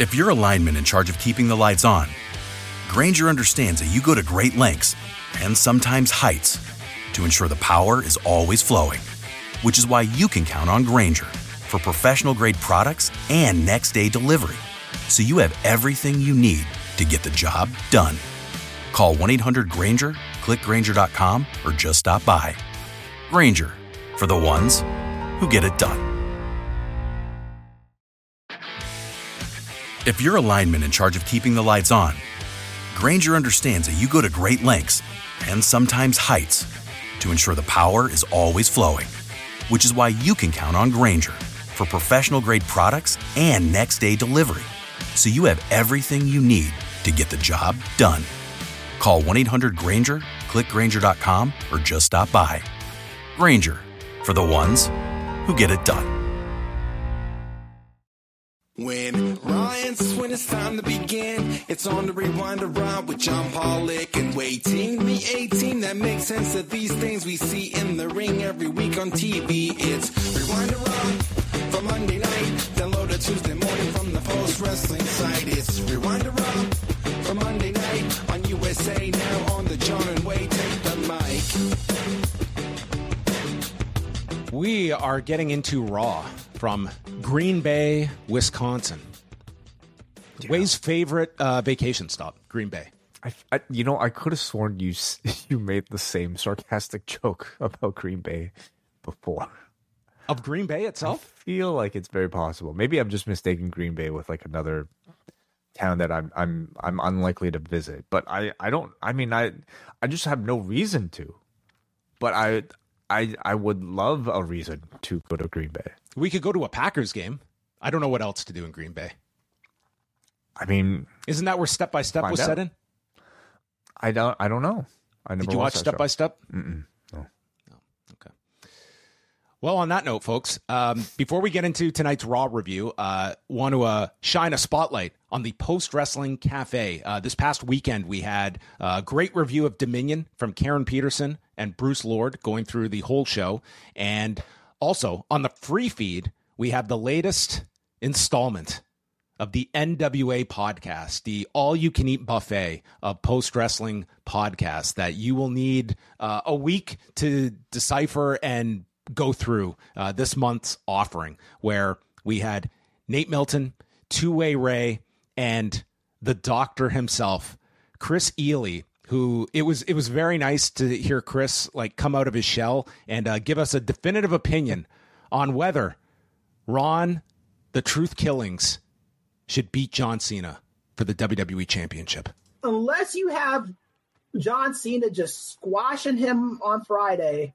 If you're a lineman in charge of keeping the lights on, Grainger understands that you go to great lengths and sometimes heights to ensure the power is always flowing, which is why you can count on Grainger for professional-grade products and next-day delivery, so you have everything you need to get the job done. Call 1-800-GRAINGER, click Grainger.com, or just stop by. Grainger, for the ones who get it done. If you're a lineman in charge of keeping the lights on, Grainger understands that you go to great lengths and sometimes heights to ensure the power is always flowing, which is why you can count on Grainger for professional-grade products and next-day delivery, so you have everything you need to get the job done. Call 1-800-GRAINGER, click Grainger.com, or just stop by. Grainger, for the ones who get it done. When when it's time to begin, it's on the Rewind Around with John Pollock and waiting. The A-Team that makes sense of these things we see in the ring every week on TV. It's Rewind Around for Monday night. Download it Tuesday morning from the Post Wrestling site. It's Rewind Around for Monday night on USA Now on the John and Wade. Take the mic. We are getting into Raw from Green Bay, Wisconsin. Yeah. Wade's favorite vacation stop, Green Bay. I could have sworn you made the same sarcastic joke about Green Bay before. Of Green Bay itself? I feel like it's very possible. Maybe I'm just mistaking Green Bay with like another town that I'm unlikely to visit. But I just have no reason to. But I would love a reason to go to Green Bay. We could go to a Packers game. I don't know what else to do in Green Bay. I mean, isn't that where Step by Step was set in? I don't know. Did you watch Step by Step? No. Okay. Well, on that note, folks, before we get into tonight's Raw review, want to shine a spotlight on the Post Wrestling Cafe. This past weekend, we had a great review of Dominion from Karen Peterson and Bruce Lord going through the whole show. And also, on the free feed, we have the latest installment of the NWA podcast, the all-you-can-eat buffet of post-wrestling podcasts that you will need a week to decipher and go through this month's offering, where we had Nate Milton, Two-Way Ray, and the Doctor himself, Chris Ely, who it was very nice to hear Chris come out of his shell and give us a definitive opinion on whether Ron, the Truth Killings, should beat John Cena for the WWE Championship. Unless you have John Cena just squashing him on Friday,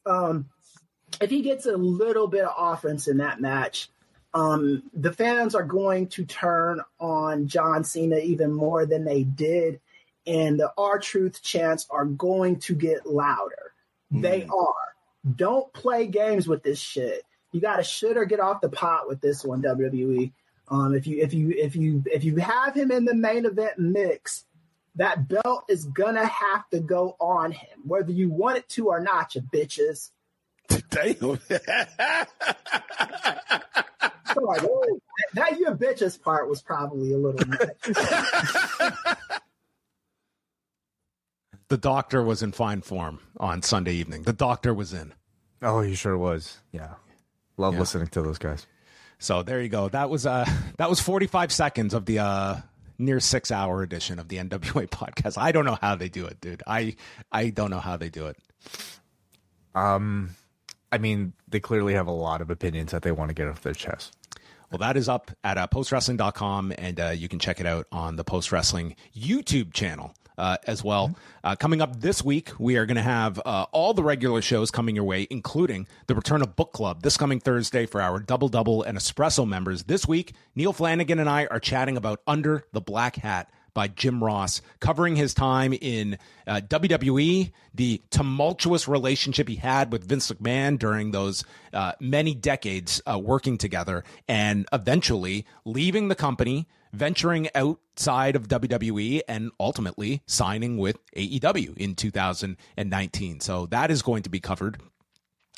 if he gets a little bit of offense in that match, the fans are going to turn on John Cena even more than they did, and the R-Truth chants are going to get louder. They are. Don't play games with this shit. You got to shoot or get off the pot with this one, WWE. If you have him in the main event mix, that belt is gonna have to go on him, whether you want it to or not, you bitches. Damn. Sorry, that you bitches part was probably a little much. The Doctor was in fine form on Sunday evening. The Doctor was in. Oh, he sure was. Yeah. Love listening to those guys. So there you go. That was 45 seconds of the near 6-hour edition of the NWA podcast. I don't know how they do it, dude. I don't know how they do it. I mean, they clearly have a lot of opinions that they want to get off their chest. Well, that is up at postwrestling.com, and you can check it out on the Post Wrestling YouTube channel as well. Coming up this week, we are going to have all the regular shows coming your way, including the return of Book Club this coming Thursday for our Double and Espresso members. This week, Neil Flanagan and I are chatting about Under the Black Hat by Jim Ross, covering his time in WWE, the tumultuous relationship he had with Vince McMahon during those many decades working together, and eventually leaving the company, venturing outside of WWE, and ultimately signing with AEW in 2019. So that is going to be covered.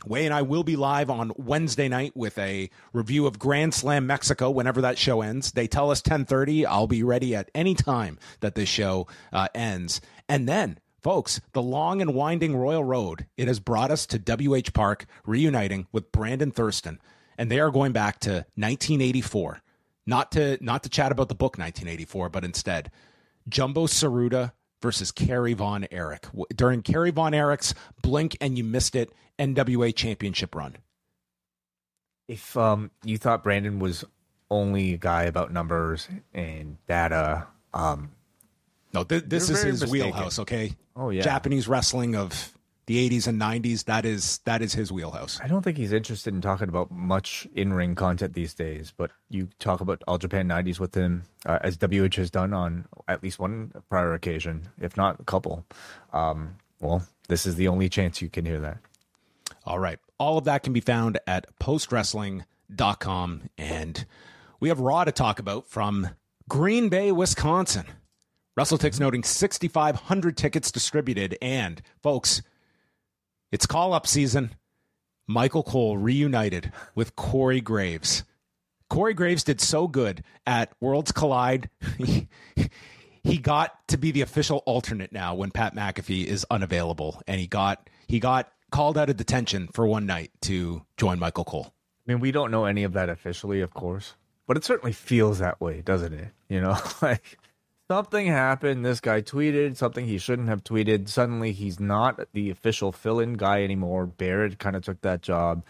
Wei and I will be live on Wednesday night with a review of Grand Slam Mexico whenever that show ends. They tell us 10:30. I'll be ready at any time that this show ends. And then, folks, the long and winding Royal Road, it has brought us to WH Park, reuniting with Brandon Thurston. And they are going back to 1984. Not to chat about the book 1984, but instead, Jumbo Tsuruta versus Kerry Von Erich during Kerry Von Erich's Blink and You Missed It NWA Championship run. If you thought Brandon was only a guy about numbers and data, no, this is his mistaken. wheelhouse. Okay. Oh yeah, Japanese wrestling of the 80s and 90s. That is his wheelhouse. I don't think he's interested in talking about much in-ring content these days, but you talk about All Japan 90s with him, as WH has done on at least one prior occasion, if not a couple. Well, this is the only chance you can hear that. All right. All of that can be found at postwrestling.com. And we have Raw to talk about from Green Bay, Wisconsin. WrestleTix noting 6,500 tickets distributed. And, folks, it's call-up season. Michael Cole reunited with Corey Graves. Corey Graves did so good at Worlds Collide. He got to be the official alternate now when Pat McAfee is unavailable. And he got called out of detention for one night to join Michael Cole. I mean, we don't know any of that officially, of course, but it certainly feels that way, doesn't it? You know, like something happened. This guy tweeted something he shouldn't have tweeted. Suddenly he's not the official fill-in guy anymore. Barrett kind of took that job.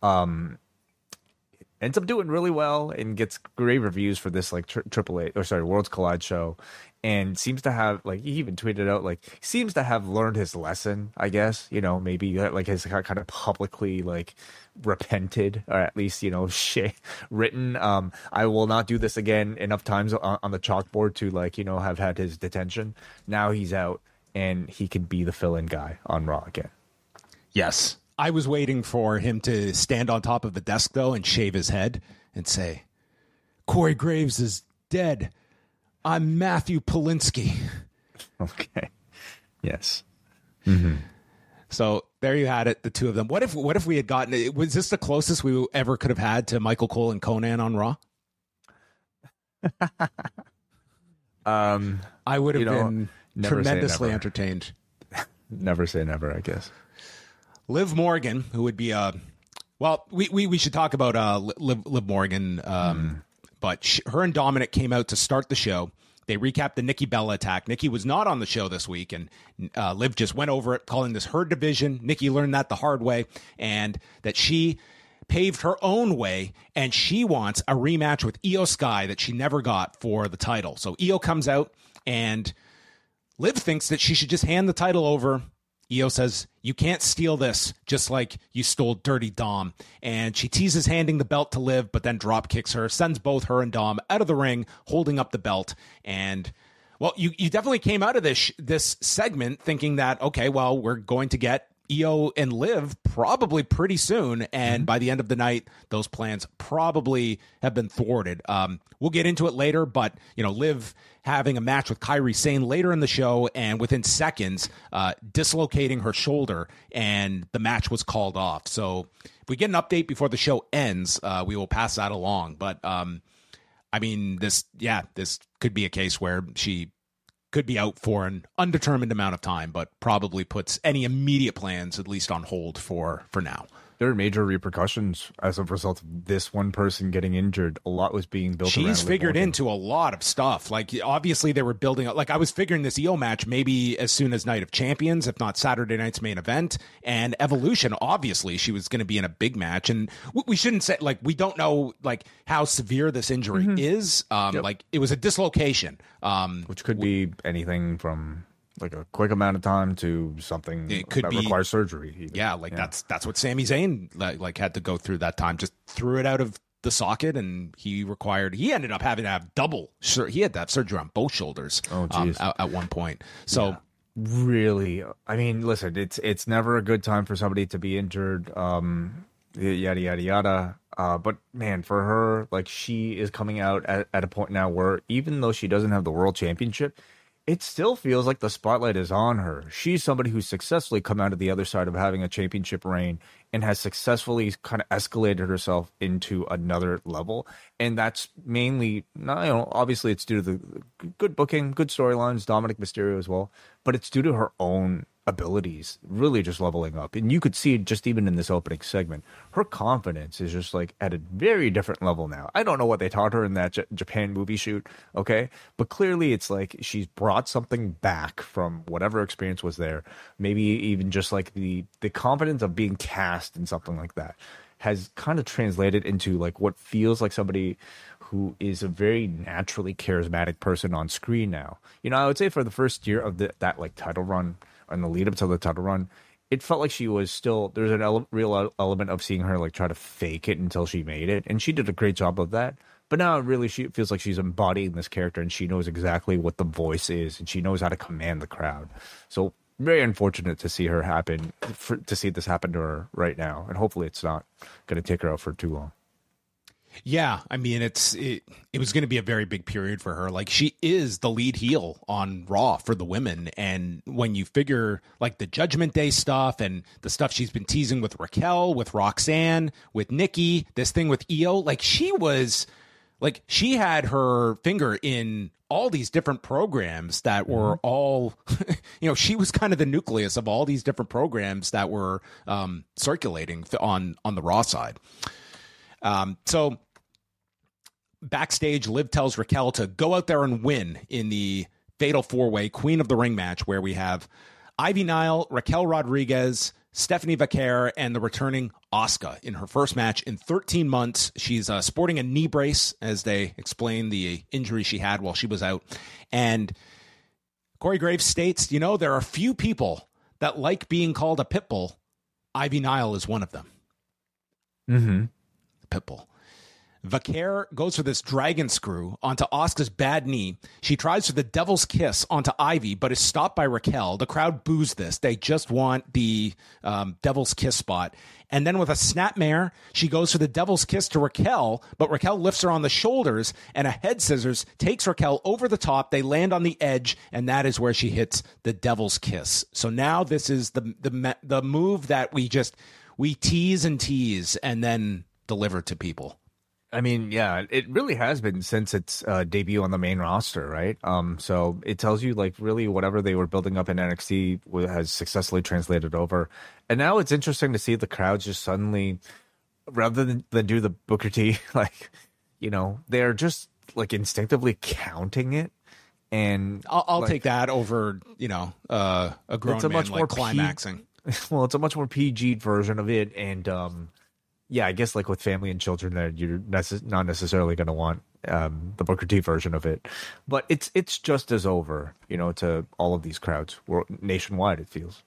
Ends up doing really well and gets great reviews for this like Worlds Collide show, and seems to have, like, he even tweeted out, like, seems to have learned his lesson, I guess, you know, maybe like has kind of publicly like repented, or at least, you know, written, I will not do this again enough times on the chalkboard to, like, you know, have had his detention. Now he's out and he can be the fill-in guy on Raw again. Yes. I was waiting for him to stand on top of the desk, though, and shave his head and say, Corey Graves is dead. I'm Matthew Polinsky. Okay. Yes. Mm-hmm. So there you had it, the two of them. What if we had gotten it? Was this the closest we ever could have had to Michael Cole and Conan on Raw? I would have been tremendously entertained. Never say never, I guess. Liv Morgan, who would be we should talk about Liv Morgan, but her and Dominic came out to start the show. They recapped the Nikki Bella attack. Nikki was not on the show this week, and Liv just went over it, calling this her division. Nikki learned that the hard way, and that she paved her own way, and she wants a rematch with Io Sky that she never got for the title. So Io comes out, and Liv thinks that she should just hand the title over. Io says, you can't steal this, just like you stole Dirty Dom. And she teases handing the belt to Liv, but then drop kicks her, sends both her and Dom out of the ring, holding up the belt. And, well, you definitely came out of this segment thinking that, okay, well, we're going to get Io and Liv probably pretty soon. And by the end of the night, those plans probably have been thwarted. We'll get into it later, but, you know, Liv having a match with Kairi Sane later in the show, and within seconds, dislocating her shoulder, and the match was called off. So if we get an update before the show ends, we will pass that along. But, I mean, this could be a case where she could be out for an undetermined amount of time, but probably puts any immediate plans at least on hold for now. There are major repercussions as a result of this one person getting injured. A lot was being built around. She's figured into a lot of stuff. Like, obviously they were building up. Like, I was figuring this Io match maybe as soon as Night of Champions, if not Saturday night's main event. And Evolution, obviously she was going to be in a big match. And we shouldn't say, like, we don't know, like, how severe this injury is. Like, it was a dislocation. Which could be anything from like a quick amount of time to something that requires surgery. Even. Yeah, that's what Sami Zayn like had to go through that time. Just threw it out of the socket, and he ended up having to have he had to have surgery on both shoulders at one point. So really, I mean, listen, it's never a good time for somebody to be injured. Yada yada yada. But man, for her, like, she is coming out at a point now where even though she doesn't have the world championship, it still feels like the spotlight is on her. She's somebody who's successfully come out of the other side of having a championship reign and has successfully kind of escalated herself into another level. And that's mainly, obviously it's due to the good booking, good storylines, Dominic Mysterio as well, but it's due to her own abilities really just leveling up. And you could see it just even in this opening segment. Her confidence is just like at a very different level now. I don't know what they taught her in that Japan movie shoot, okay? But clearly it's like she's brought something back from whatever experience was there. Maybe even just like the confidence of being cast in something like that has kind of translated into like what feels like somebody who is a very naturally charismatic person on screen now. I would say for the first year of that like title run and the lead up to the title run, it felt like she was still, there's an real element of seeing her like try to fake it until she made it. And she did a great job of that. But now really she feels like she's embodying this character and she knows exactly what the voice is and she knows how to command the crowd. So very unfortunate to see to see this happen to her right now. And hopefully it's not going to take her out for too long. Yeah, I mean, it was going to be a very big period for her. Like, she is the lead heel on Raw for the women. And when you figure, like, the Judgment Day stuff and the stuff she's been teasing with Raquel, with Roxanne, with Nikki, this thing with Io, like, she had her finger in all these different programs that were all, she was kind of the nucleus of all these different programs that were circulating on the Raw side. So backstage, Liv tells Raquel to go out there and win in the Fatal 4-Way Queen of the Ring match, where we have Ivy Nile, Raquel Rodriguez, Stephanie Vaquer, and the returning Asuka in her first match in 13 months. She's sporting a knee brace, as they explain the injury she had while she was out. And Corey Graves states, there are few people that like being called a pit bull. Ivy Nile is one of them. Mm-hmm. Pitbull. Vaquer goes for this dragon screw onto Asuka's bad knee. She tries for the devil's kiss onto Ivy, but is stopped by Raquel. The crowd boos this. They just want the devil's kiss spot. And then with a snapmare, she goes for the devil's kiss to Raquel, but Raquel lifts her on the shoulders, and a head scissors takes Raquel over the top. They land on the edge, and that is where she hits the devil's kiss. So now this is the move that we tease and then deliver to people. I mean, yeah, it really has been since its debut on the main roster, right? So it tells you like really whatever they were building up in NXT has successfully translated over. And now it's interesting to see the crowds just suddenly, rather than do the Booker T, like, they're just like instinctively counting it. And I'll take that over, a grown man like climaxing. Well, it's a much more PG version of it. And, yeah, I guess like with family and children, that you're not necessarily going to want the Booker T version of it, but it's just as over, to all of these crowds nationwide. It feels.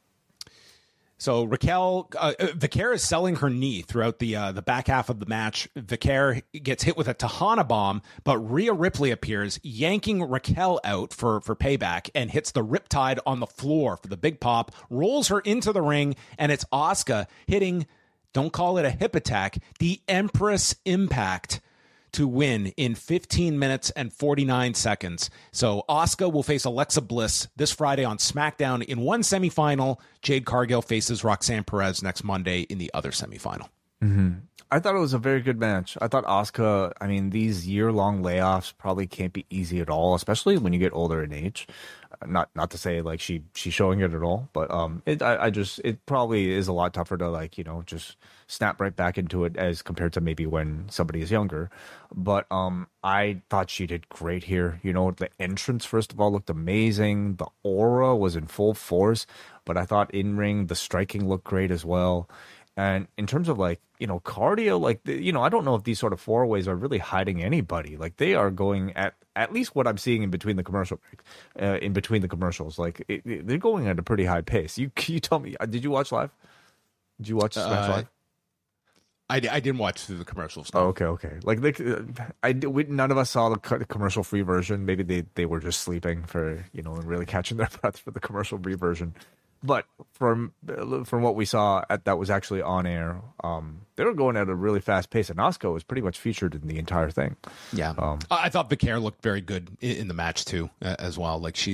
So Raquel Vaquer is selling her knee throughout the back half of the match. Vaquer gets hit with a Tejana bomb, but Rhea Ripley appears, yanking Raquel out for payback, and hits the Riptide on the floor for the big pop. Rolls her into the ring, and it's Asuka hitting. Don't call it a hip attack, the Empress Impact to win in 15 minutes and 49 seconds. So Asuka will face Alexa Bliss this Friday on SmackDown in one semifinal. Jade Cargill faces Roxanne Perez next Monday in the other semifinal. Mm-hmm. I thought it was a very good match. I thought Asuka, these year-long layoffs probably can't be easy at all, especially when you get older in age. Not to say like she's showing it at all, but it probably is a lot tougher to just snap right back into it as compared to maybe when somebody is younger. But I thought she did great here. The entrance first of all looked amazing. The aura was in full force, but I thought in ring the striking looked great as well. And in terms of cardio, I don't know if these sort of 4-ways are really hiding anybody. Like they are going at least what I'm seeing in between the commercial breaks, in between the commercials. Like they're going at a pretty high pace. You tell me, did you watch live? Did you watch Smash Live? I didn't watch through the commercials. No. Oh, okay. Like none of us saw the commercial free version. Maybe they were just sleeping for and really catching their breath for the commercial free version. But from what we saw that was actually on air, they were going at a really fast pace, and Asuka was pretty much featured in the entire thing. Yeah, I thought Vaquer looked very good in the match too, as well. Like she's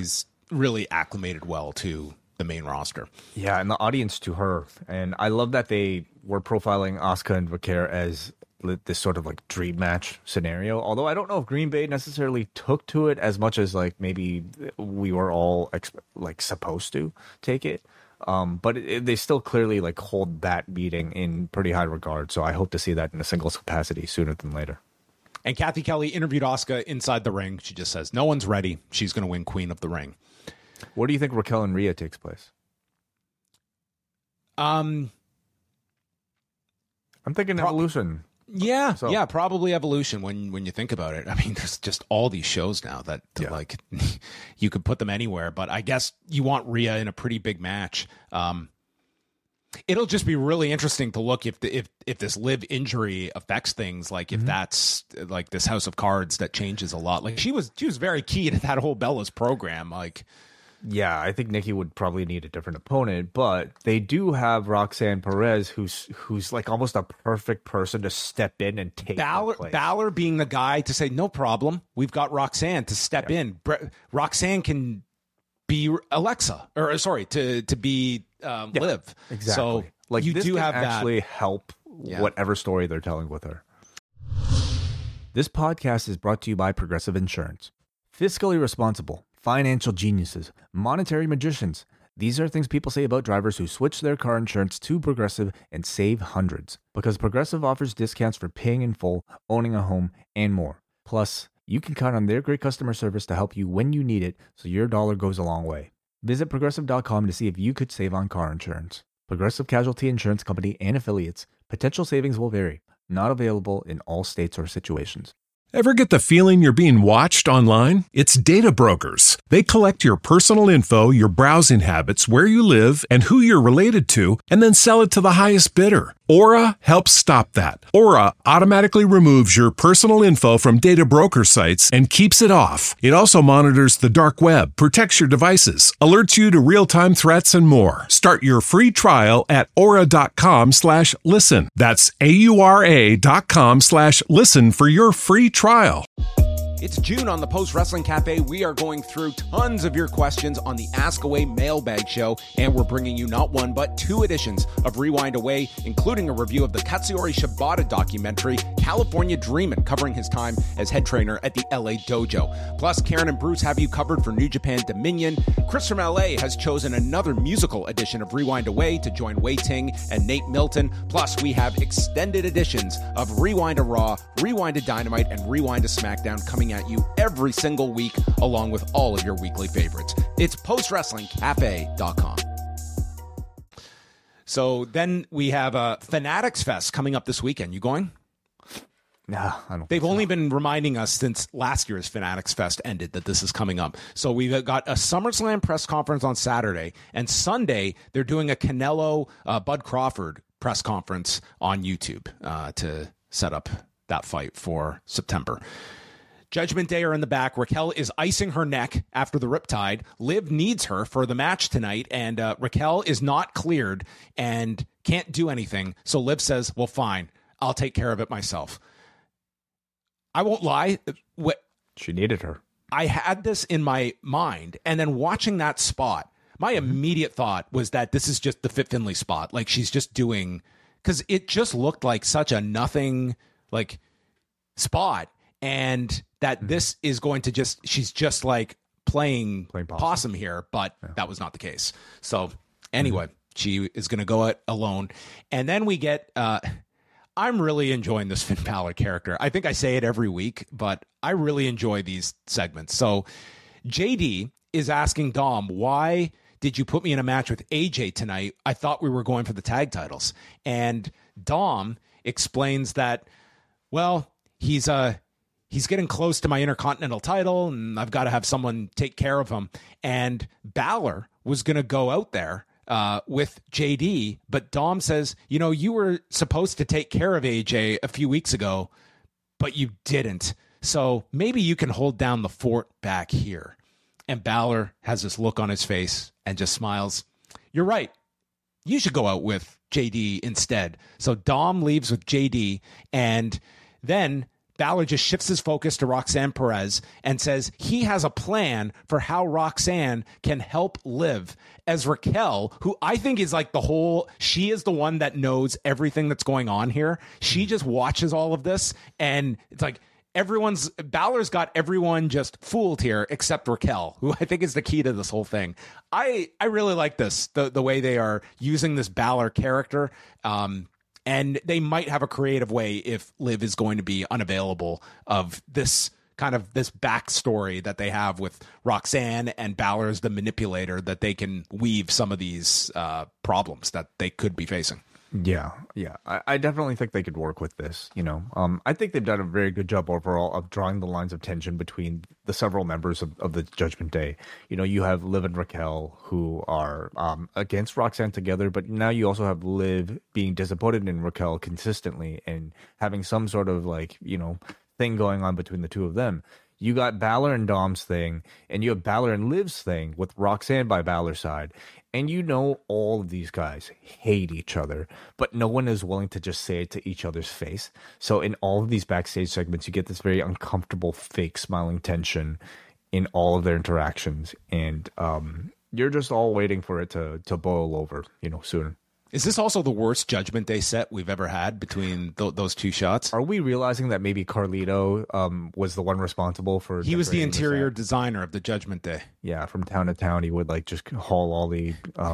really acclimated well to the main roster. Yeah, and the audience to her. And I love that they were profiling Asuka and Raquel as this sort of like dream match scenario. Although I don't know if Green Bay necessarily took to it as much as like maybe we were all like supposed to take it. But they still clearly like hold that meeting in pretty high regard. So I hope to see that in a singles capacity sooner than later. And Kathy Kelly interviewed Asuka inside the ring. She just says, no one's ready. She's going to win Queen of the Ring. Where do you think Raquel and Rhea takes place? I'm thinking Evolution. Yeah, yeah, probably Evolution when you think about it. I mean, there's just all these shows now that like you could put them anywhere, but I guess you want Rhea in a pretty big match. It'll just be really interesting to look if this live injury affects things, like if that's like this House of Cards that changes a lot. Like she was very key to that whole Bella's program. Like, yeah, I think Nikki would probably need a different opponent, but they do have Roxanne Perez, who's like almost a perfect person to step in and take Balor being the guy to say, no problem, we've got Roxanne to step in. Roxanne can be Alexa, or sorry, to be Liv. Exactly. So like you this do can have actually that. help whatever story they're telling with her. This podcast is brought to you by Progressive Insurance. Fiscally responsible, financial geniuses, monetary magicians. These are things people say about drivers who switch their car insurance to Progressive and save hundreds. Because Progressive offers discounts for paying in full, owning a home, and more. Plus, you can count on their great customer service to help you when you need it, so your dollar goes a long way. Visit Progressive.com to see if you could save on car insurance. Progressive Casualty Insurance Company and Affiliates. Potential savings will vary. Not available in all states or situations. Ever get the feeling you're being watched online? It's Data Brokers. They collect your personal info, your browsing habits, where you live, and who you're related to, and then sell it to the highest bidder. Aura helps stop that. Aura automatically removes your personal info from data broker sites and keeps it off. It also monitors the dark web, protects your devices, alerts you to real-time threats, and more. Start your free trial at aura.com/listen. That's AURA.com/listen for your free trial. It's June on the Post Wrestling Cafe. We are going through tons of your questions on the Ask Away Mailbag Show, and we're bringing you not one, but 2 editions of Rewind Away, including a review of the Katsuyori Shibata documentary, California Dreamin', covering his time as head trainer at the LA Dojo. Plus, Karen and Bruce have you covered for New Japan Dominion. Chris from LA has chosen another musical edition of Rewind Away to join Wei Ting and Nate Milton. Plus, we have extended editions of Rewind to Raw, Rewind to Dynamite, and Rewind to SmackDown coming at you every single week, along with all of your weekly favorites. It's postwrestlingcafe.com. So then we have Fanatics Fest coming up this weekend. You going? No, I don't. They've only been reminding us since last year's Fanatics Fest ended that this is coming up. So we've got a SummerSlam press conference on Saturday, and Sunday they're doing a Canelo Bud Crawford press conference on YouTube to set up that fight for September. Judgment Day are in the back. Raquel is icing her neck after the riptide. Liv needs her for the match tonight, and Raquel is not cleared and can't do anything. So Liv says, well, fine, I'll take care of it myself. I won't lie. She needed her. I had this in my mind, and then watching that spot, my immediate thought was that this is just the Fit Finlay spot. Like, she's just doing, because it just looked like such a nothing, like, spot. And that this is going to she's just like playing possum here, but that was not the case. So anyway, she is going to go it alone. And then we get, I'm really enjoying this Finn Balor character. I think I say it every week, but I really enjoy these segments. So JD is asking Dom, why did you put me in a match with AJ tonight? I thought we were going for the tag titles. And Dom explains that, well, he's getting close to my Intercontinental title, and I've got to have someone take care of him. And Balor was going to go out there with JD, but Dom says, you know, you were supposed to take care of AJ a few weeks ago, but you didn't. So maybe you can hold down the fort back here. And Balor has this look on his face and just smiles. You're right. You should go out with JD instead. So Dom leaves with JD, and then Balor just shifts his focus to Roxanne Perez and says he has a plan for how Roxanne can help Liv, as Raquel, who I think is like she is the one that knows everything that's going on here. She just watches all of this, and it's like Balor's got everyone just fooled here except Raquel, who I think is the key to this whole thing. I really like this, the way they are using this Balor character. And they might have a creative way if Liv is going to be unavailable of this kind of this backstory that they have with Roxanne and Balor as the manipulator, that they can weave some of these problems that they could be facing. Yeah. I definitely think they could work with this. I think they've done a very good job overall of drawing the lines of tension between the several members of the Judgment Day. You have Liv and Raquel, who are against Roxanne together, but now you also have Liv being disappointed in Raquel consistently and having some sort of thing going on between the two of them. You got Balor and Dom's thing, and you have Balor and Liv's thing with Roxanne by Balor's side. And all of these guys hate each other, but no one is willing to just say it to each other's face. So in all of these backstage segments, you get this very uncomfortable, fake smiling tension in all of their interactions. And you're just all waiting for it to boil over, soon. Is this also the worst Judgment Day set we've ever had between those two shots? Are we realizing that maybe Carlito was the one responsible for... He was the interior designer of the Judgment Day. Yeah, from town to town, he would just haul all the...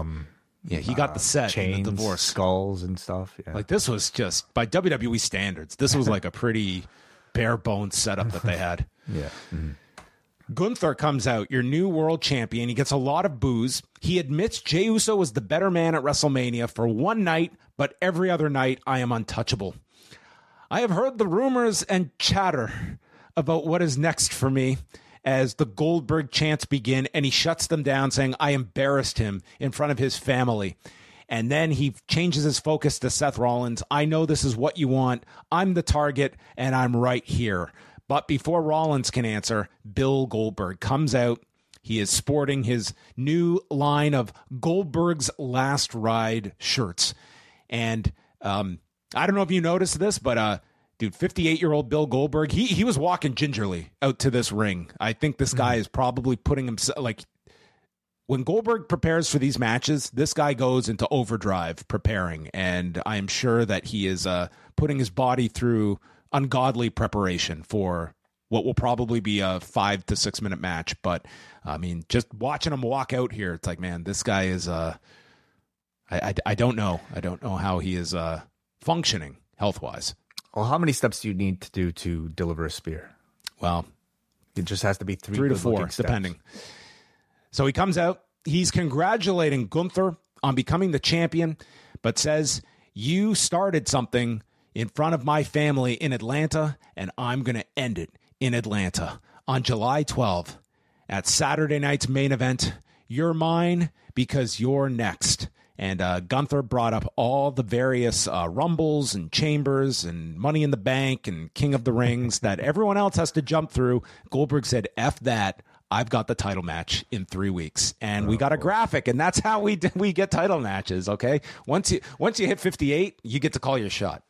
he got the set chains, in the divorce. Skulls and stuff. Yeah. This was just, by WWE standards, this was like a pretty bare bones setup that they had. Yeah. Mm-hmm. Gunther comes out, your new world champion. He gets a lot of boos. He admits Jey Uso was the better man at WrestleMania for one night, but every other night I am untouchable. I have heard the rumors and chatter about what is next for me as the Goldberg chants begin, and he shuts them down, saying I embarrassed him in front of his family. And then he changes his focus to Seth Rollins. I know this is what you want. I'm the target, and I'm right here. But before Rollins can answer, Bill Goldberg comes out. He is sporting his new line of Goldberg's Last Ride shirts. And I don't know if you noticed this, but 58-year-old Bill Goldberg, he was walking gingerly out to this ring. I think this guy is probably putting himself, when Goldberg prepares for these matches, this guy goes into overdrive preparing. And I am sure that he is putting his body through ungodly preparation for what will probably be a 5 to 6 minute match. But I mean, just watching him walk out here, it's like, man, this guy is I don't know how he is functioning health wise. Well, how many steps do you need to do to deliver a spear? Well, it just has to be 3 to 4 depending. So he comes out, he's congratulating Gunther on becoming the champion, but says, you started something in front of my family in Atlanta, and I'm going to end it in Atlanta on July 12th at Saturday night's main event. You're mine because you're next. And Gunther brought up all the various Rumbles and Chambers and Money in the Bank and King of the Rings that everyone else has to jump through. Goldberg said, F that. I've got the title match in 3 weeks, and we got a graphic, and that's how we get title matches. Okay. Once you hit 58, you get to call your shot.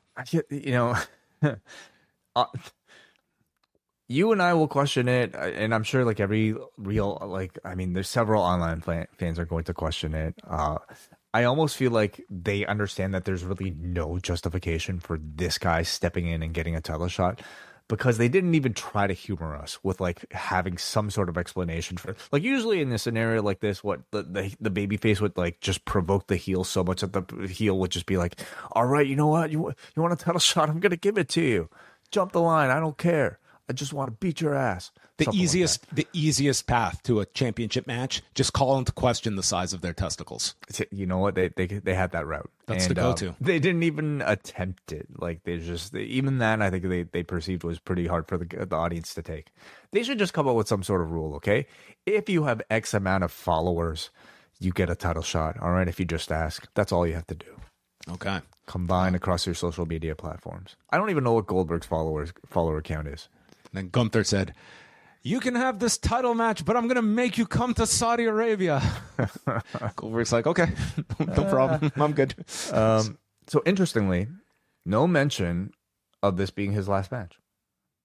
You and I will question it, and I'm sure every real there's several online fans are going to question it. I almost feel like they understand that there's really no justification for this guy stepping in and getting a title shot, because they didn't even try to humor us with having some sort of explanation for it. Usually in a scenario like this, what the babyface would just provoke the heel so much that the heel would just be like, all right, you know what? You want a title shot? I'm going to give it to you. Jump the line. I don't care. I just want to beat your ass. The easiest path to a championship match, just call into question the size of their testicles. You know what? They had that route. That's the go-to. They didn't even attempt it. Even that, I think they perceived was pretty hard for the audience to take. They should just come up with some sort of rule, okay? If you have X amount of followers, you get a title shot. All right, if you just ask, that's all you have to do. Okay. Combine across your social media platforms. I don't even know what Goldberg's follower count is. And then Gunther said, you can have this title match, but I'm going to make you come to Saudi Arabia. Goldberg's like, okay, no problem. I'm good. So interestingly, no mention of this being his last match.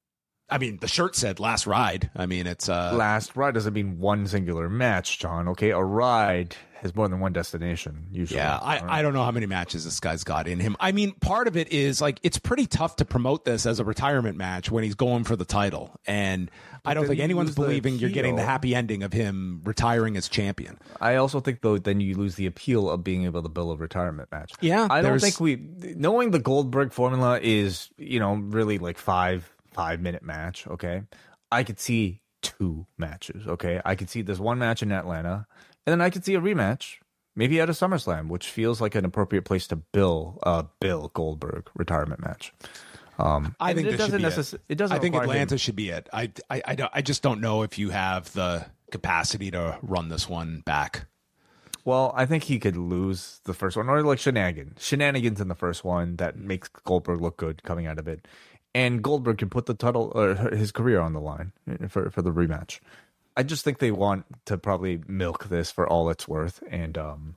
I mean, the shirt said last ride. I mean, it's Last ride doesn't mean one singular match, John. Okay, a ride has more than one destination usually. Yeah, I don't know how many matches this guy's got in him. I mean, part of it is like it's pretty tough to promote this as a retirement match when he's going for the title, and I don't think anyone's believing you're getting the happy ending of him retiring as champion. I also think though then you lose the appeal of being able to build a retirement match. Yeah, I don't think knowing the Goldberg formula is really like 5-minute match. Okay, I could see 2 matches. Okay, I could see this one match in Atlanta. And then I could see a rematch, maybe at a SummerSlam, which feels like an appropriate place to bill Goldberg retirement match. I think this should be it doesn't. I think Atlanta should be it. I just don't know if you have the capacity to run this one back. Well, I think he could lose the first one, or like shenanigans in the first one that makes Goldberg look good coming out of it, and Goldberg can put the title or his career on the line for the rematch. I just think they want to probably milk this for all it's worth, and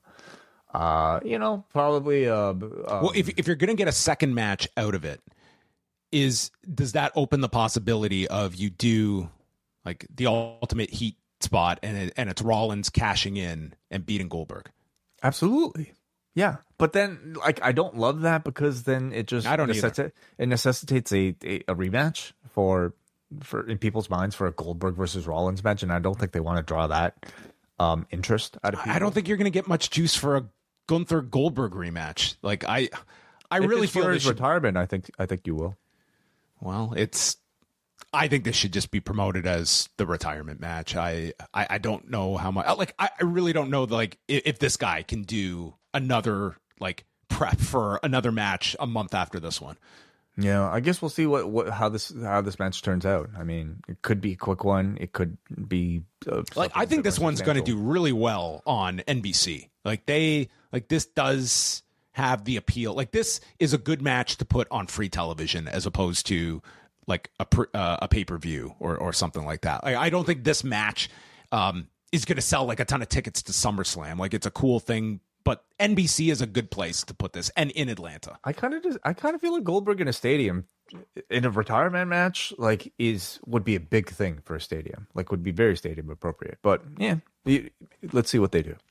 probably. Well, if you're gonna get a second match out of it, does that open the possibility of you do like the ultimate heat spot and it's Rollins cashing in and beating Goldberg? Absolutely, yeah. But then, like, I don't love that because then it just necessitates a rematch for in people's minds for a Goldberg versus Rollins match, and I don't think they want to draw that interest out of people. I don't think you're going to get much juice for a Gunther Goldberg rematch. Like I really feel his retirement. I think you will. Well, I think this should just be promoted as the retirement match. I don't know how much. Like I really don't know. Like if this guy can do another like prep for another match a month after this one. Yeah, I guess we'll see how this match turns out. I mean, it could be a quick one. It could be I think this one's going to do really well on NBC. This does have the appeal. Like this is a good match to put on free television as opposed to like a pay-per-view or something like that. I don't think this match is going to sell like a ton of tickets to SummerSlam. Like it's a cool thing. But NBC is a good place to put this, and in Atlanta. I kind of feel like Goldberg in a stadium, in a retirement match, like would be a big thing for a stadium. Like would be very stadium appropriate. But yeah, let's see what they do.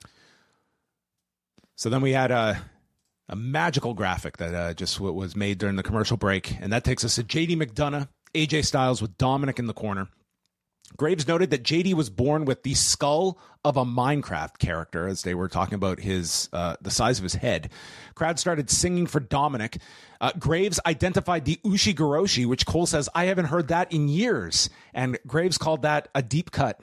So then we had a magical graphic that just was made during the commercial break, and that takes us to JD McDonough, AJ Styles with Dominic in the corner. Graves noted that JD was born with the skull of a Minecraft character, as they were talking about the size of his head. Crowd started singing for Dominic. Graves identified the Ushi-Goroshi, which Cole says, I haven't heard that in years. And Graves called that a deep cut.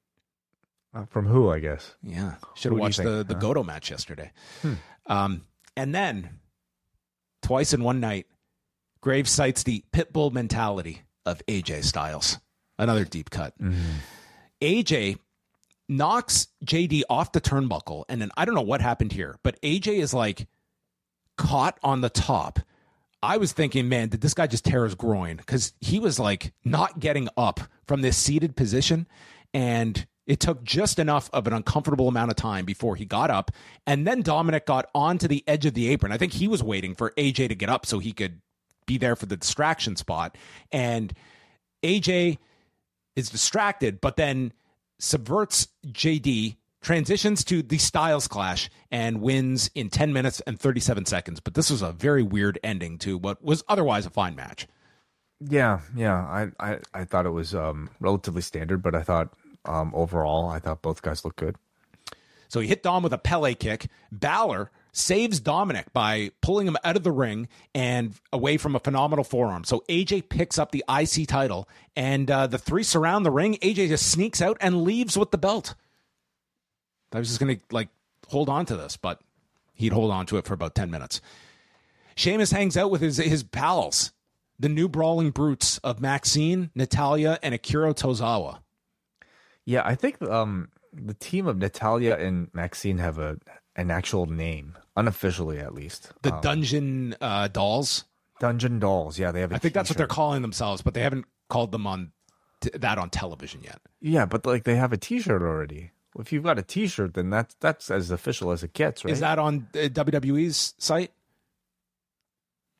From who, I guess? Yeah. Should have watched the Goto match yesterday. And then, twice in one night, Graves cites the Pitbull mentality of AJ Styles. Another deep cut. Mm-hmm. AJ knocks JD off the turnbuckle, and then I don't know what happened here, but AJ is like caught on the top. I was thinking, man, did this guy just tear his groin? Because he was like not getting up from this seated position, and it took just enough of an uncomfortable amount of time before he got up, and then Dominic got onto the edge of the apron. I think he was waiting for AJ to get up so he could be there for the distraction spot, and AJ is distracted, but then subverts JD, transitions to the Styles Clash, and wins in 10 minutes and 37 seconds. But this was a very weird ending to what was otherwise a fine match. Yeah. I thought it was relatively standard, but I thought overall, both guys looked good. So he hit Dom with a Pele kick. Balor saves Dominic by pulling him out of the ring and away from a phenomenal forearm. So AJ picks up the IC title, and the three surround the ring. AJ just sneaks out and leaves with the belt. I was just going to hold on to this, but he'd hold on to it for about 10 minutes. Sheamus hangs out with his pals, the new brawling brutes of Maxine, Natalya, and Akira Tozawa. Yeah, I think the team of Natalya and Maxine have an actual name, unofficially at least. The Dungeon Dolls? Dungeon Dolls, yeah. They have. I think that's what they're calling themselves, but they haven't called them on that on television yet. Yeah, but they have a T-shirt already. If you've got a T-shirt, then that's as official as it gets, right? Is that on WWE's site?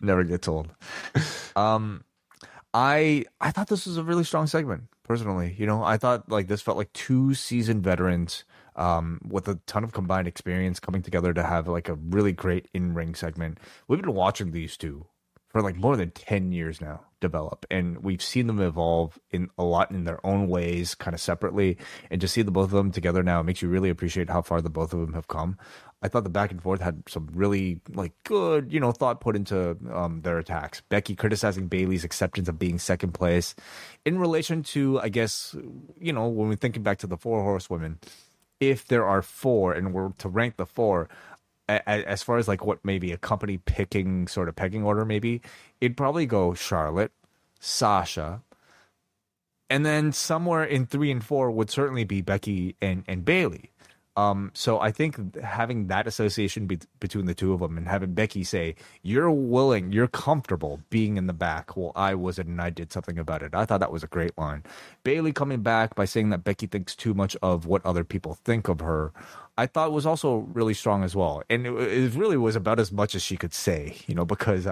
Never gets old. I thought this was a really strong segment, personally. You know, I thought like this felt like two seasoned veterans with a ton of combined experience coming together to have like a really great in-ring segment. We've been watching these two for like more than 10 years now develop, and we've seen them evolve in a lot in their own ways, kind of separately, and to see the both of them together now makes you really appreciate how far the both of them have come. I thought the back and forth had some really like good, you know, thought put into their attacks. Becky criticizing Bayley's acceptance of being second place in relation to, I guess, you know, when we're thinking back to the 4 horsewomen, if there are 4 and we're to rank the 4, as far as like what maybe a company picking sort of pecking order, maybe it'd probably go Charlotte, Sasha, and then somewhere in 3 and 4 would certainly be Becky and Bayley. So I think having that association between the two of them and having Becky say, you're comfortable being in the back. Well, I wasn't, and I did something about it. I thought that was a great line. Bayley coming back by saying that Becky thinks too much of what other people think of her, I thought was also really strong as well. And it really was about as much as she could say, you know, because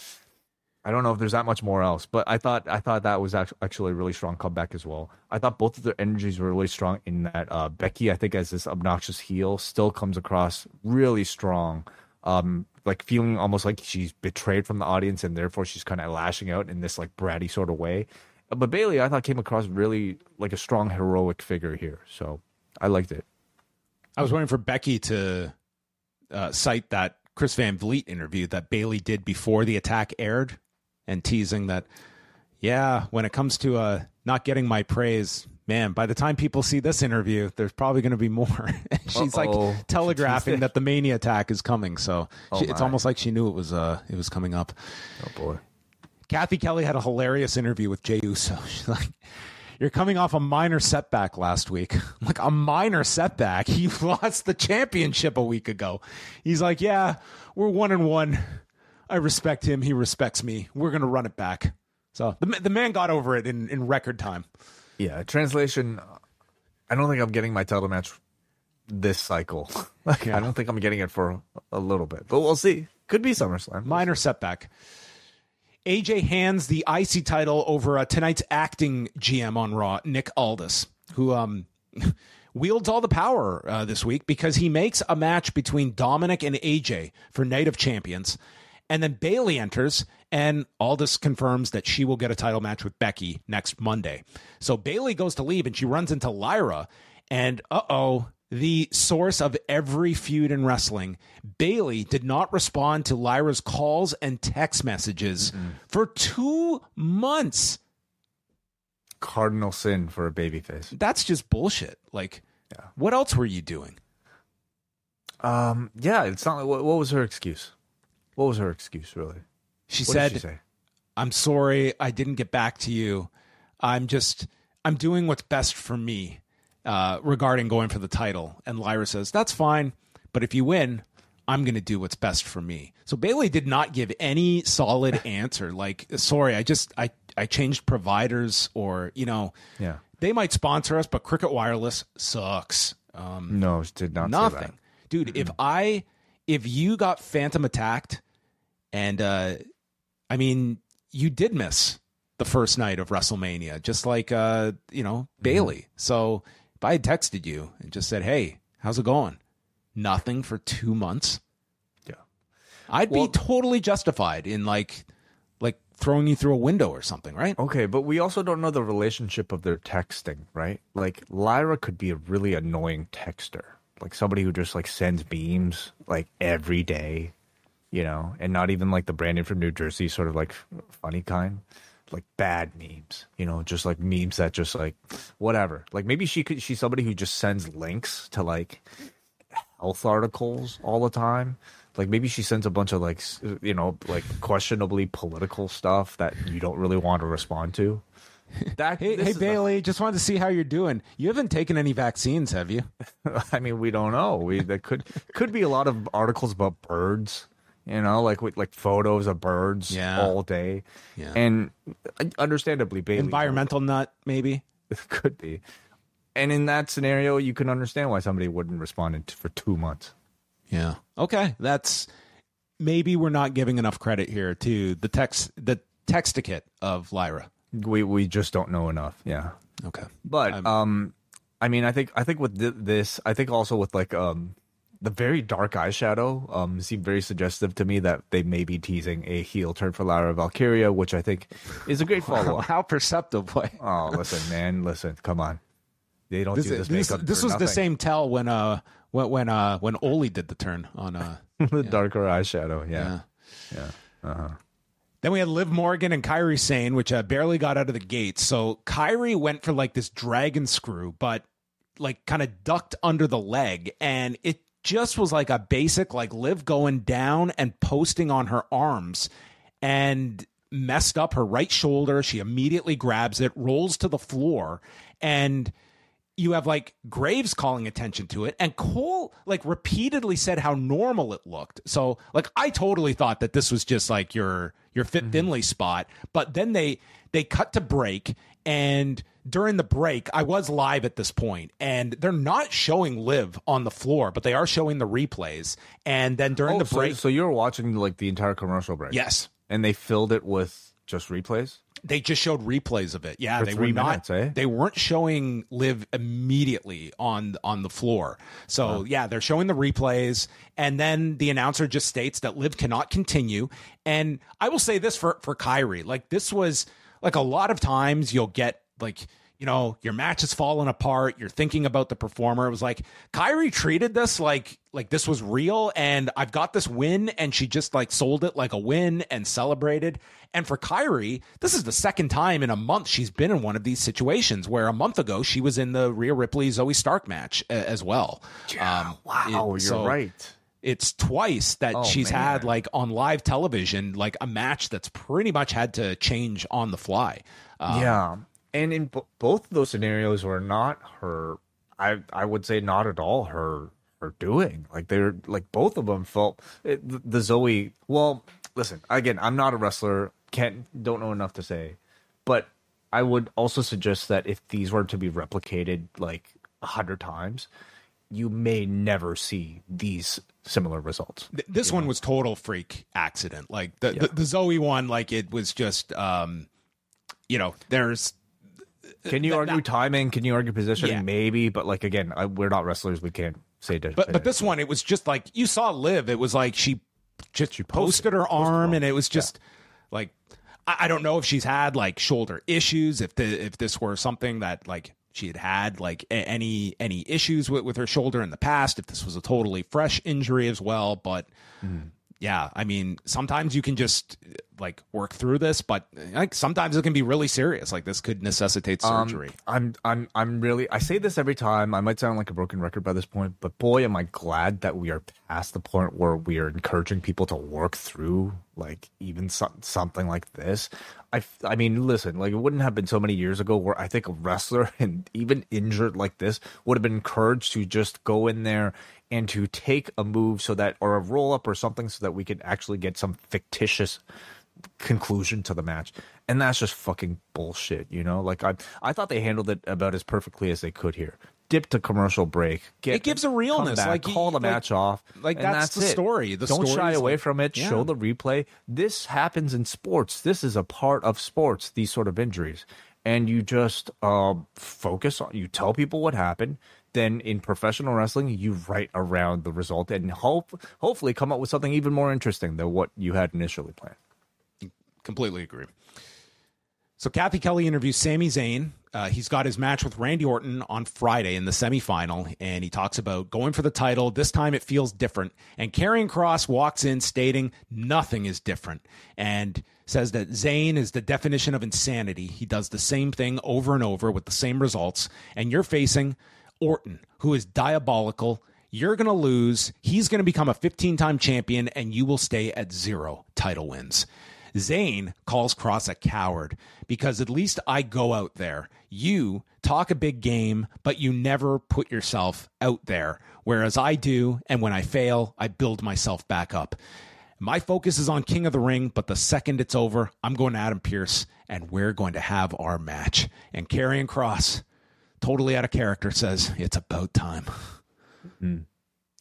I don't know if there's that much more else, but I thought that was actually a really strong comeback as well. I thought both of their energies were really strong in that Becky, I think, as this obnoxious heel, still comes across really strong, like feeling almost like she's betrayed from the audience and therefore she's kind of lashing out in this like bratty sort of way. But Bayley, I thought, came across really like a strong heroic figure here, so I liked it. I was waiting for Becky to cite that Chris Van Vliet interview that Bayley did before the attack aired, and teasing that, yeah, when it comes to not getting my praise, man, by the time people see this interview, there's probably going to be more. She's like telegraphing that the Mania attack is coming. So it's almost like she knew it was coming up. Oh, boy. Kathy Kelly had a hilarious interview with Jey Uso. She's like, you're coming off a minor setback last week. I'm like, a minor setback? You lost the championship a week ago. He's like, yeah, we're 1-1. I respect him. He respects me. We're going to run it back. So the man got over it in record time. Yeah. Translation. I don't think I'm getting my title match this cycle. I don't think I'm getting it for a little bit, but we'll see. Could be SummerSlam. Minor setback. AJ hands the IC title over tonight's acting GM on Raw, Nick Aldis, who wields all the power this week because he makes a match between Dominic and AJ for Night of Champions. And then Bayley enters, and Aldis confirms that she will get a title match with Becky next Monday. So Bayley goes to leave, and she runs into Lyra. And the source of every feud in wrestling, Bayley did not respond to Lyra's calls and text messages for 2 months. Cardinal sin for a babyface. That's just bullshit. Like, What else were you doing? Yeah, it's not. What was her excuse? What was her excuse, really? She What said, did she say? I'm sorry, I didn't get back to you. I'm doing what's best for me regarding going for the title. And Lyra says, that's fine, but if you win, I'm going to do what's best for me. So Bayley did not give any solid answer. Like, sorry, I changed providers, or, you know, they might sponsor us, but Cricket Wireless sucks. No, she did not nothing. say that. Dude, if you got phantom attacked, and I mean, you did miss the first night of WrestleMania, just like Bayley. So if I had texted you and just said, hey, how's it going? Nothing for 2 months. Yeah. I'd be totally justified in like throwing you through a window or something, right? Okay, but we also don't know the relationship of their texting, right? Like, Lyra could be a really annoying texter. Like somebody who just like sends memes like every day, you know, and not even like the Brandon from New Jersey sort of like funny kind, like bad memes, you know, just like memes that just like whatever. Like maybe she's somebody who just sends links to like health articles all the time. Like maybe she sends a bunch of like, you know, like questionably political stuff that you don't really want to respond to. Hey Bayley, just wanted to see how you're doing. You haven't taken any vaccines, have you? I mean, we don't know. There could be a lot of articles about birds, you know, like with like photos of birds all day. Yeah. And understandably, Bayley, environmental nut, maybe. It could be. And in that scenario, you can understand why somebody wouldn't respond for 2 months. Yeah. Okay. That's maybe we're not giving enough credit here to the texticate of Lyra. We just don't know enough. Yeah. Okay. But I mean, I think with this, I think also with like the very dark eyeshadow seemed very suggestive to me that they may be teasing a heel turn for Lyra Valkyria, which I think is a great follow-up. How perceptive, boy. Oh, listen, come on. They don't do this makeup. This was nothing. the same tell when Oli did the turn on the darker eyeshadow. Yeah. Then we had Liv Morgan and Kairi Sane, which barely got out of the gate. So Kairi went for like this dragon screw, but like kind of ducked under the leg, and it just was like a basic like Liv going down and posting on her arms, and messed up her right shoulder. She immediately grabs it, rolls to the floor, and you have like Graves calling attention to it, and Cole like repeatedly said how normal it looked. So like I totally thought that this was just like your Fit Finlay spot, but then they cut to break, and during the break, I was live at this point, and they're not showing Liv on the floor, but they are showing the replays. And then during the break, so you were watching like the entire commercial break, yes, and they filled it with just replays. They just showed replays of it. Yeah, For they 3 were not. minutes, eh? They weren't showing Liv immediately on the floor. So yeah, they're showing the replays, and then the announcer just states that Liv cannot continue. And I will say this for Kairi, like this was like a lot of times you'll get like, you know, your match has fallen apart. You're thinking about the performer. It was like Kairi treated this like this was real, and I've got this win, and she just like sold it like a win and celebrated. And for Kairi, this is the second time in a month she's been in one of these situations, where a month ago she was in the Rhea Ripley Zoe Stark match as well. Yeah, wow, you're right. It's twice that she's had like on live television, like a match that's pretty much had to change on the fly. Yeah. And in both of those scenarios were not her, I would say not at all her doing. Like they're like both of them felt the Zoe. Well, listen, again, I'm not a wrestler, don't know enough to say, but I would also suggest that if these were to be replicated like 100 times, you may never see these similar results. This one was total freak accident. Like the Zoe one, like it was just, there's. Can you argue timing? Can you argue positioning? Yeah. Maybe, but like again, we're not wrestlers. We can't say. But this one, it was just like you saw Liv. It was like she posted her arm, and it was just like I don't know if she's had like shoulder issues. If this were something that like she had like any issues with her shoulder in the past. If this was a totally fresh injury as well, but. Yeah, I mean, sometimes you can just like work through this, but like sometimes it can be really serious. Like this could necessitate surgery. I'm really, I say this every time. I might sound like a broken record by this point, but boy, am I glad that we are past the point where we are encouraging people to work through like even something like this. I mean, listen, like it wouldn't have been so many years ago where I think a wrestler and even injured like this would have been encouraged to just go in there and to take a move or a roll up or something so that we could actually get some fictitious conclusion to the match. And that's just fucking bullshit, you know? Like I thought they handled it about as perfectly as they could here. Dip to commercial break. It gives a realness. Like call the match off. Like that's the story. Don't shy away from it. Yeah. Show the replay. This happens in sports. This is a part of sports, these sort of injuries. And you just focus on, you tell people what happened. Then in professional wrestling, you write around the result and hopefully come up with something even more interesting than what you had initially planned. Completely agree. So Kathy Kelly interviews Sami Zayn. He's got his match with Randy Orton on Friday in the semifinal, and he talks about going for the title. This time it feels different. And Karrion Kross walks in stating nothing is different and says that Zayn is the definition of insanity. He does the same thing over and over with the same results. And you're facing Orton, who is diabolical. You're going to lose. He's going to become a 15-time champion, and you will stay at 0 title wins. Zayn calls Kross a coward because at least I go out there. You talk a big game, but you never put yourself out there, whereas I do, and when I fail, I build myself back up. My focus is on King of the Ring, but the second it's over, I'm going to Adam Pearce, and we're going to have our match. And Karrion Kross, totally out of character, says, it's about time.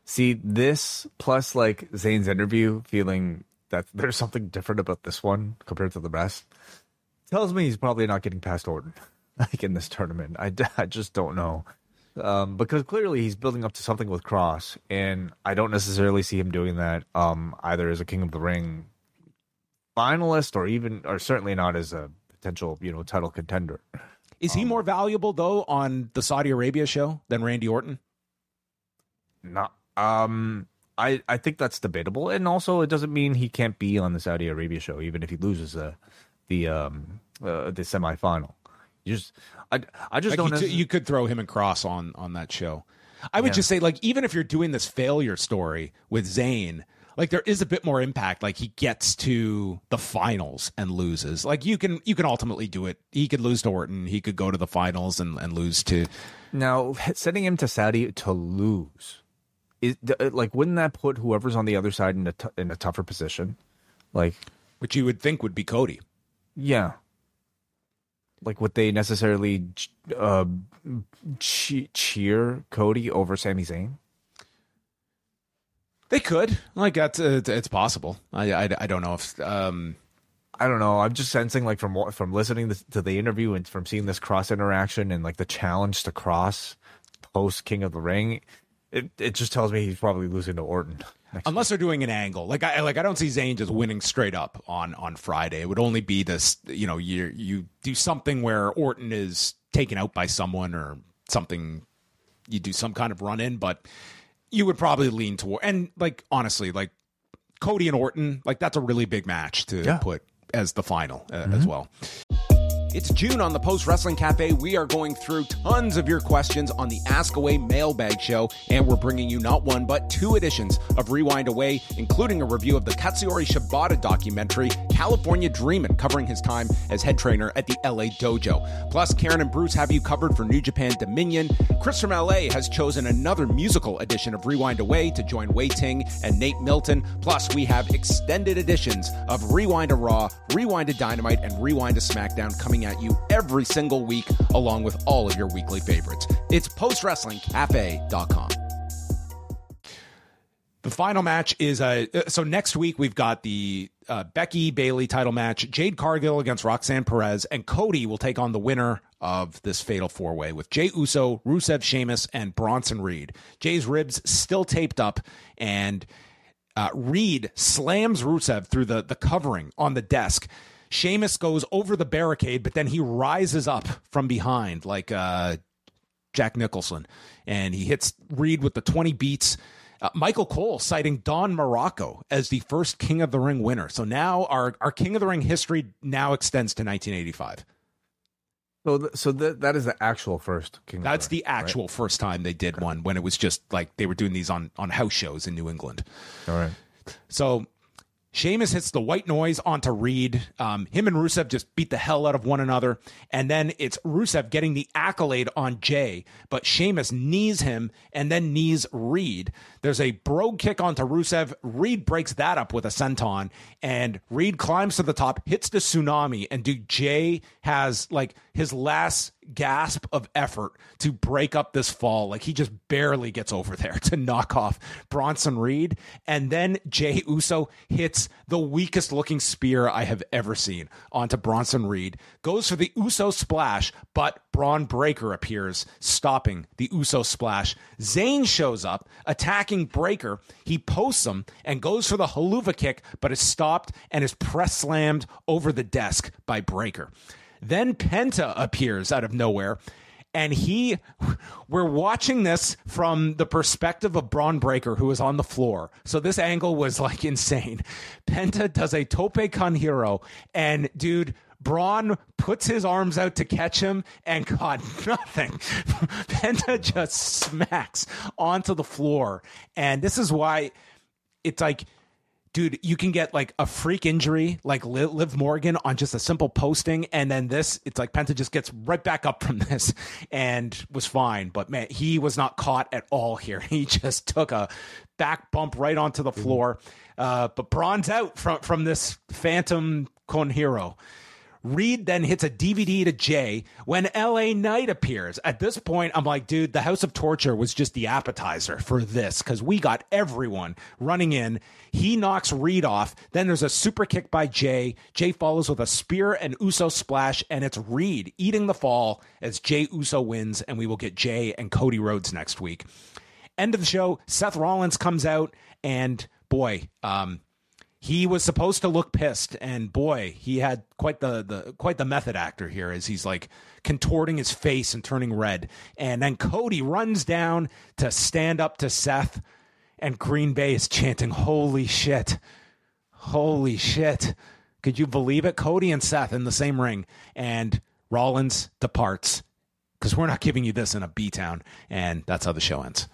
See, this plus like Zayn's interview, feeling that there's something different about this one compared to the rest, tells me he's probably not getting past Orton like in this tournament. I just don't know. Because clearly he's building up to something with Cross, and I don't necessarily see him doing that either as a King of the Ring finalist or certainly not as a potential, title contender. Is he more valuable though on the Saudi Arabia show than Randy Orton? Not. I think that's debatable, and also it doesn't mean he can't be on the Saudi Arabia show even if he loses the semifinal. I just don't. You could throw him and Cross on that show. I would just say, like, even if you're doing this failure story with Zayn, like, there is a bit more impact. Like, he gets to the finals and loses. Like, you can ultimately do it. He could lose to Orton. He could go to the finals and lose to. Now, sending him to Saudi to lose is like, wouldn't that put whoever's on the other side in a tougher position? Like, which you would think would be Cody. Yeah. Like, would they necessarily cheer Cody over Sami Zayn? They could. Like, that's it's possible. I don't know if. I don't know. I'm just sensing, like, from listening to the interview and from seeing this Cross interaction and, like, the challenge to Cross post King of the Ring, it just tells me he's probably losing to Orton. Unless they're doing an angle, like I don't see Zayn just winning straight up on Friday. It would only be this, you do something where Orton is taken out by someone or something. You do some kind of run in, but you would probably lean toward. And like honestly, like Cody and Orton, like that's a really big match to put as the final as well. It's June on the Post Wrestling Cafe. We are going through tons of your questions on the Ask Away mailbag show, and we're bringing you not one, but 2 editions of Rewind Away, including a review of the Katsuyori Shibata documentary, California Dreamin', covering his time as head trainer at the LA Dojo. Plus, Karen and Bruce have you covered for New Japan Dominion. Chris from LA has chosen another musical edition of Rewind Away to join Wei Ting and Nate Milton. Plus, we have extended editions of Rewind to Raw, Rewind to Dynamite, and Rewind to SmackDown coming at you every single week, along with all of your weekly favorites. It's postwrestlingcafe.com. The final match is so next week we've got the Becky Bayley title match, Jade Cargill against Roxanne Perez, and Cody will take on the winner of this fatal 4-way with Jey Uso, Rusev, Sheamus, and Bronson Reed. Jay's ribs still taped up, and Reed slams Rusev through the covering on the desk. Sheamus goes over the barricade, but then he rises up from behind like Jack Nicholson, and he hits Reed with the 20 beats. Michael Cole citing Don Morocco as the first King of the Ring winner. So now our King of the Ring history now extends to 1985. So that is the actual first King of the Ring. That's the actual first time they did one, when it was just like they were doing these on house shows in New England. All right. So Sheamus hits the white noise onto Reed. Him and Rusev just beat the hell out of one another. And then it's Rusev getting the accolade on Jay, but Sheamus knees him and then knees Reed. There's a brogue kick onto Rusev. Reed breaks that up with a senton, and Reed climbs to the top, hits the tsunami, and Jay has like his last gasp of effort to break up this fall. Like, he just barely gets over there to knock off Bronson Reed. And then Jey Uso hits the weakest looking spear I have ever seen onto Bronson Reed, goes for the Uso splash, but Braun Breaker appears, stopping the Uso splash. Zayn shows up, attacking Breaker. He posts him and goes for the haluva kick, but is stopped and is press slammed over the desk by Breaker. Then Penta appears out of nowhere, and we're watching this from the perspective of Braun Breaker, who is on the floor. So this angle was like insane. Penta does a tope con hero, and dude, Braun puts his arms out to catch him and got nothing. Penta just smacks onto the floor. And this is why it's like, dude, you can get like a freak injury like Liv Morgan on just a simple posting, and then this, it's like Penta just gets right back up from this and was fine. But man, he was not caught at all here. He just took a back bump right onto the floor. But Braun's out from this phantom con hero. Reed then hits a DVD to Jay when LA Knight appears. At this point, I'm like, dude, the House of Torture was just the appetizer for this because we got everyone running in. He knocks Reed off. Then there's a super kick by Jay. Jay follows with a spear and Uso splash, and it's Reed eating the fall as Jay Uso wins, and we will get Jay and Cody Rhodes next week. End of the show, Seth Rollins comes out, and boy, he was supposed to look pissed, and boy, he had quite the method actor here as he's like contorting his face and turning red. And then Cody runs down to stand up to Seth, and Green Bay is chanting, "Holy shit. Holy shit." Could you believe it? Cody and Seth in the same ring, and Rollins departs because we're not giving you this in a B-town, and that's how the show ends.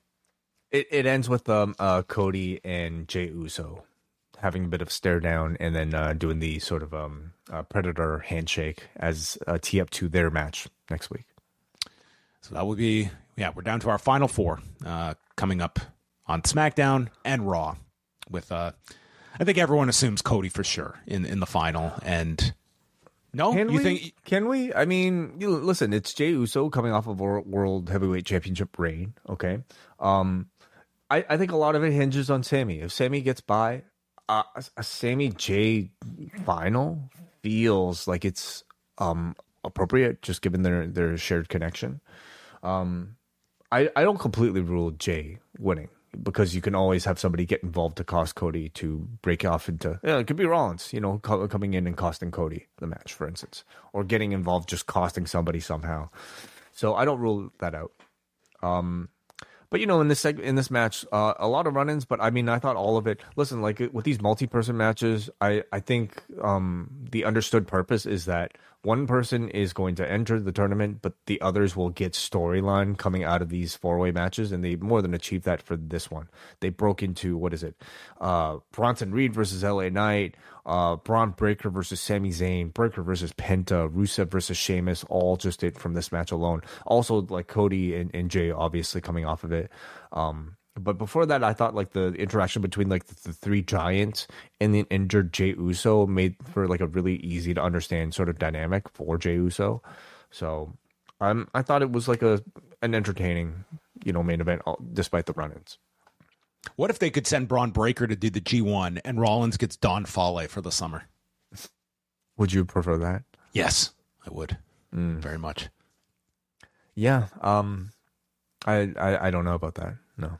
It ends with Cody and Jey Uso having a bit of stare down, and then doing the sort of Predator handshake as a tee up to their match next week. So that would be, we're down to our final four coming up on SmackDown and Raw. With I think everyone assumes Cody for sure in the final. And no, Can we? I mean, listen, it's Jey Uso coming off of a World Heavyweight Championship reign. Okay, I think a lot of it hinges on Sammy. If Sammy gets by, a Sammy Jay final feels like it's appropriate, just given their shared connection. I don't completely rule Jay winning, because you can always have somebody get involved to cost Cody to break off into, it could be Rollins, coming in and costing Cody the match, for instance, or getting involved just costing somebody somehow. So I don't rule that out. But in this match, a lot of run-ins. But I mean, I thought all of it. Listen, like with these multi-person matches, I think the understood purpose is that one person is going to enter the tournament, but the others will get storyline coming out of these four-way matches, and they more than achieved that for this one. They broke into Bronson Reed versus LA Knight, Braun Breaker versus Sami Zayn, Breaker versus Penta, Rusev versus Sheamus, all just it from this match alone. Also, like Cody and Jay obviously coming off of it. But before that, I thought like the interaction between like the three giants and the injured Jey Uso made for like a really easy to understand sort of dynamic for Jey Uso. So I thought it was like an entertaining, main event despite the run-ins. What if they could send Braun Breaker to do the G1 and Rollins gets Don Fale for the summer? Would you prefer that? Yes, I would. Very much. Yeah. I don't know about that. No.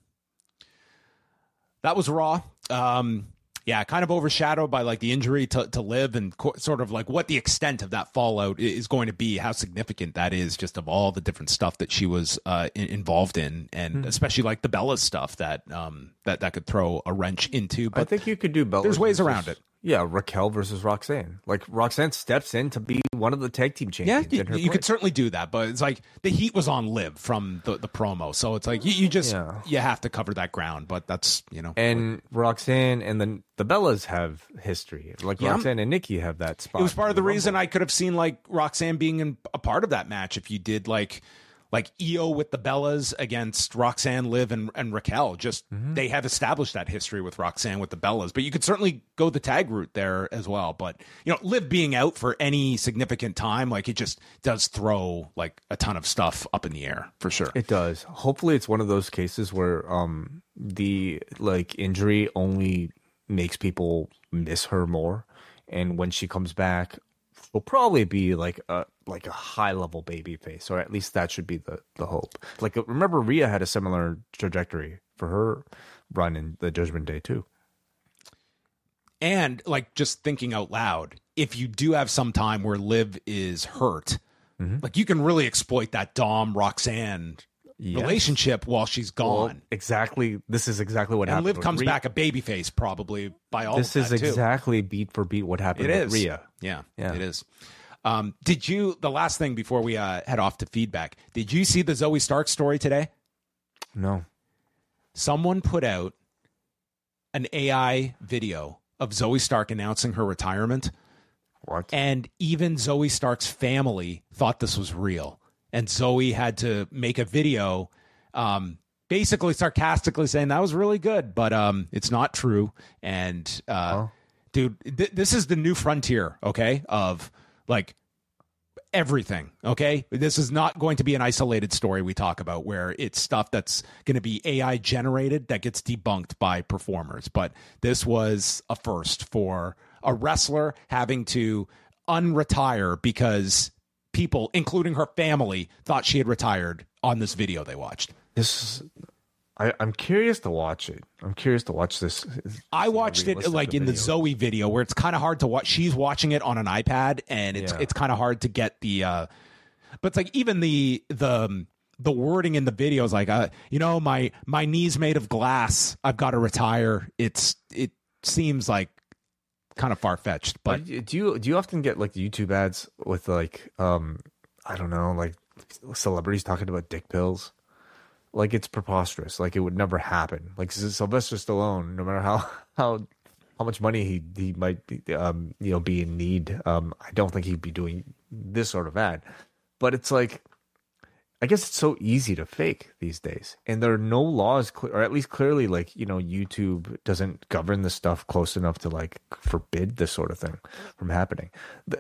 That was Raw. Kind of overshadowed by like the injury to Liv, and sort of like what the extent of that fallout is going to be, how significant that is, just of all the different stuff that she was involved in, and especially like the Bella stuff that could throw a wrench into. But I think you could do Bella. There's ways around it. Yeah, Raquel versus Roxanne. Like Roxanne steps in to be one of the tag team champions. Yeah, you could certainly do that, but it's like the heat was on Liv from the promo, so it's like you have to cover that ground. But that's And Roxanne and then the Bellas have history. Like Roxanne and Nikki have that spot. It was part of the reason I could have seen like Roxanne being a part of that match if you did like Io with the Bellas against Roxanne, Liv, and Raquel. Just they have established that history with Roxanne with the Bellas, but you could certainly go the tag route there as well. But Liv being out for any significant time, like it just does throw like a ton of stuff up in the air for sure. It does. Hopefully, it's one of those cases where the like injury only makes people miss her more, and when she comes back, will probably be like a high level baby face, or at least that should be the hope. Like remember, Rhea had a similar trajectory for her run in the Judgment Day too. And like just thinking out loud, if you do have some time where Liv is hurt, like you can really exploit that Dom Roxanne relationship while she's gone. Well, exactly. This is exactly what happened. And Liv comes back a babyface probably by all. This is exactly beat for beat what happened with Rhea. Yeah, it is. The last thing before we head off to feedback, did you see the Zoe Stark story today? No. Someone put out an AI video of Zoe Stark announcing her retirement. What? And even Zoe Stark's family thought this was real. And Zoe had to make a video basically sarcastically saying that was really good, but it's not true. And dude, this is the new frontier, okay, of like everything, okay? This is not going to be an isolated story we talk about where it's stuff that's going to be AI generated that gets debunked by performers. But this was a first for a wrestler having to unretire because people, including her family, thought she had retired on this video they watched. I'm curious to watch it. I'm curious to watch this. I watched it like in the Zoe video where it's kind of hard to watch. She's watching it on an iPad and it's kind of hard to get the, but it's like even the wording in the video is like, my knee's made of glass. I've got to retire. It seems like kind of far-fetched, but do you often get like the YouTube ads with like, I don't know, like celebrities talking about dick pills? Like, it's preposterous. Like, it would never happen. Like, Sylvester Stallone, no matter how much money he might be, be in need, I don't think he'd be doing this sort of ad. But it's like, I guess it's so easy to fake these days, and there are no laws, or at least clearly, like, YouTube doesn't govern the stuff close enough to like forbid this sort of thing from happening.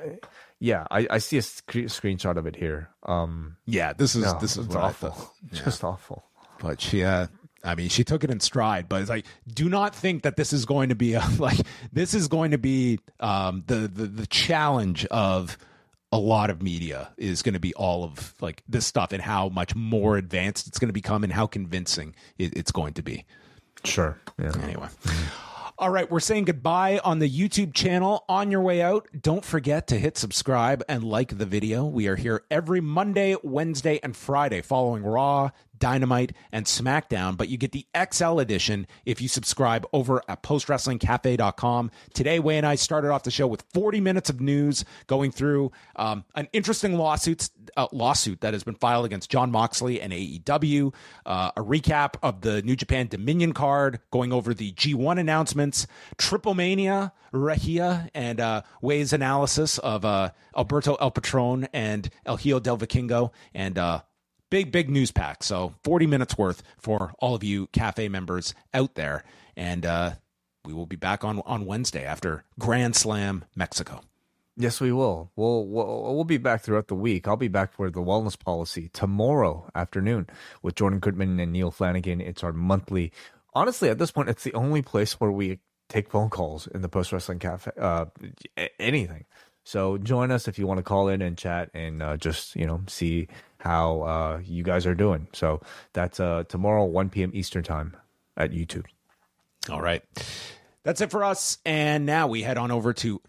I see a screenshot of it here. This is awful, Yeah. Just awful. But she took it in stride. But it's like, do not think that this is going to be this is going to be the challenge of a lot of media is going to be all of like this stuff and how much more advanced it's going to become and how convincing it's going to be. Sure. Yeah. Anyway. All right, we're saying goodbye on the YouTube channel. On your way out, don't forget to hit subscribe and like the video. We are here every Monday, Wednesday, and Friday following Raw, Dynamite, and SmackDown, but you get the XL edition if you subscribe over at postwrestlingcafe.com. Today, Wai and I started off the show with 40 minutes of news going through an interesting lawsuit that has been filed against Jon Moxley and AEW, a recap of the New Japan Dominion card, going over the G1 announcements, Triple Mania, Rehia, and Wai's analysis of Alberto El Patron and El Hijo del Vikingo, and big news pack. So 40 minutes worth for all of you Cafe members out there. And we will be back on Wednesday after Grand Slam Mexico. Yes, we will. We'll be back throughout the week. I'll be back for the Wellness Policy tomorrow afternoon with Jordan Goodman and Neil Flanagan. It's our monthly. Honestly, at this point, it's the only place where we take phone calls in the Post Wrestling Cafe. Anything. So join us if you want to call in and chat and just see how you guys are doing. So that's tomorrow, 1 p.m. Eastern time at YouTube. All right. That's it for us. And now we head on over to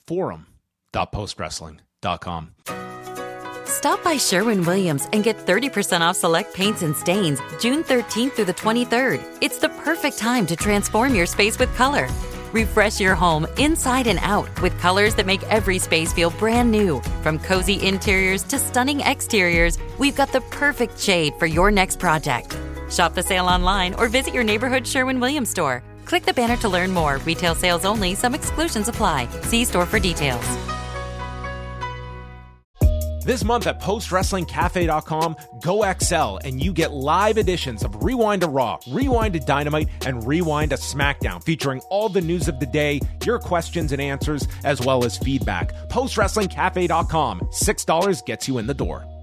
forum.postwrestling.com. Stop by Sherwin-Williams and get 30% off select paints and stains June 13th through the 23rd. It's the perfect time to transform your space with color. Refresh your home inside and out with colors that make every space feel brand new. From cozy interiors to stunning exteriors, we've got the perfect shade for your next project. Shop the sale online or visit your neighborhood Sherwin-Williams store. Click the banner to learn more. Retail sales only. Some exclusions apply. See store for details. This month at postwrestlingcafe.com, go XL and you get live editions of Rewind to Raw, Rewind to Dynamite, and Rewind to SmackDown, featuring all the news of the day, your questions and answers, as well as feedback. Postwrestlingcafe.com, $6 gets you in the door.